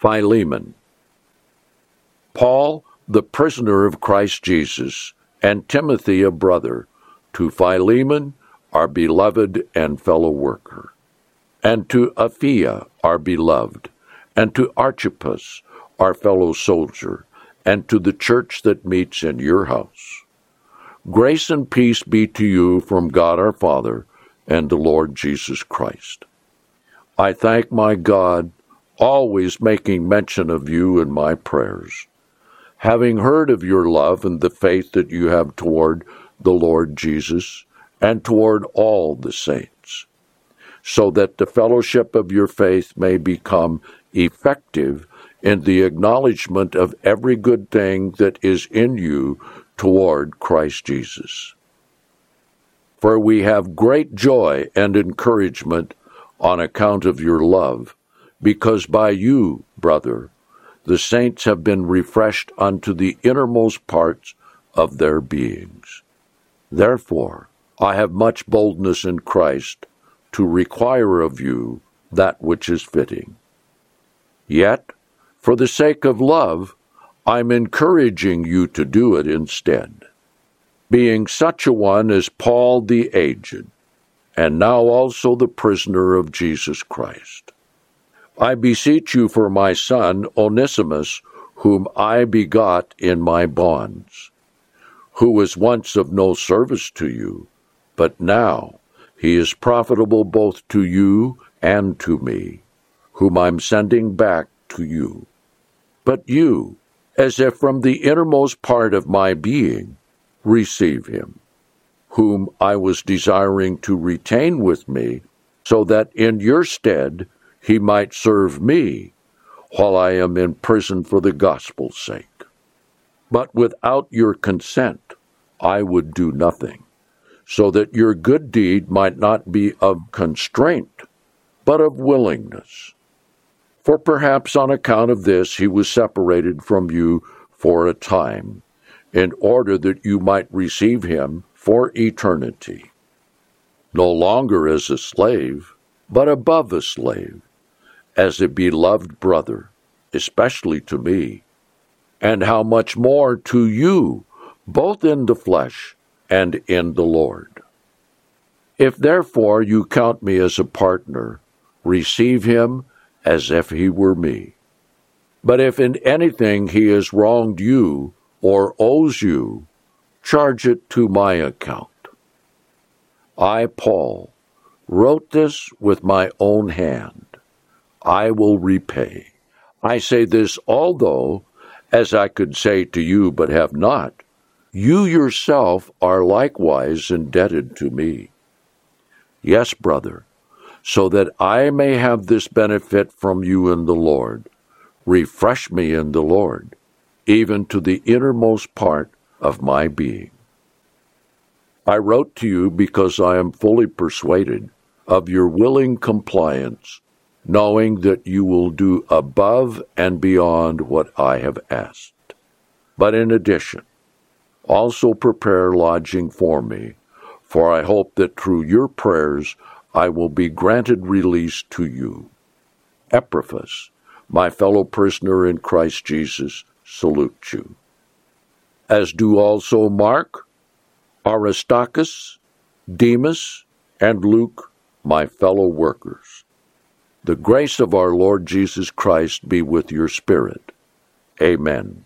Philemon. Paul, the prisoner of Christ Jesus, and Timothy, a brother, to Philemon, our beloved and fellow worker, and to Apphia, our beloved, and to Archippus, our fellow soldier, and to the church that meets in your house. Grace and peace be to you from God our Father and the Lord Jesus Christ. I thank my God, always making mention of you in my prayers, having heard of your love and the faith that you have toward the Lord Jesus and toward all the saints, so that the fellowship of your faith may become effective in the acknowledgement of every good thing that is in you toward Christ Jesus. For we have great joy and encouragement on account of your love, because by you, brother, the saints have been refreshed unto the innermost parts of their beings. Therefore, I have much boldness in Christ to require of you that which is fitting. Yet, for the sake of love, I'm encouraging you to do it instead, being such a one as Paul the aged, and now also the prisoner of Jesus Christ. I beseech you for my son Onesimus, whom I begot in my bonds, who was once of no service to you, but now he is profitable both to you and to me, whom I'm sending back to you. But you, as if from the innermost part of my being, receive him, whom I was desiring to retain with me, so that in your stead he might serve me while I am in prison for the gospel's sake. But without your consent I would do nothing, so that your good deed might not be of constraint, but of willingness. For perhaps on account of this he was separated from you for a time, in order that you might receive him for eternity, no longer as a slave, but above a slave, as a beloved brother, especially to me, and how much more to you, both in the flesh and in the Lord. If therefore you count me as a partner, receive him as if he were me. But if in anything he has wronged you or owes you, charge it to my account. I, Paul, wrote this with my own hand. I will repay. I say this although, as I could say to you but have not, you yourself are likewise indebted to me. Yes, brother, so that I may have this benefit from you in the Lord. Refresh me in the Lord, even to the innermost part of my being. I wrote to you because I am fully persuaded of your willing compliance, knowing that you will do above and beyond what I have asked. But in addition, also prepare lodging for me, for I hope that through your prayers I will be granted release to you. Epaphras, my fellow prisoner in Christ Jesus, salutes you. As do also Mark, Aristarchus, Demas, and Luke, my fellow workers. The grace of our Lord Jesus Christ be with your spirit. Amen.